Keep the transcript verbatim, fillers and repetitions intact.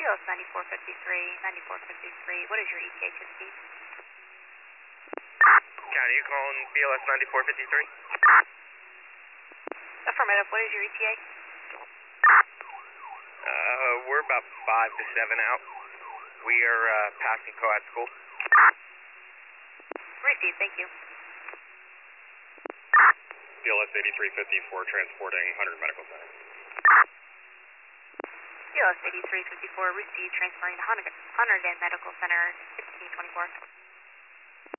S ninety-four fifty-three, ninety-four fifty-three, what is your E T A to speed? County, you calling B L S ninety-four fifty-three? Affirmative, what is your E T A? Uh, we're about five to seven out. We are uh, passing Coad School. Received, thank you. B L S eighty-three fifty-four transporting one hundred Medical Center. B L S eighty-three fifty-four, received, transferring to Hunterdon Medical Center, sixteen twenty-four.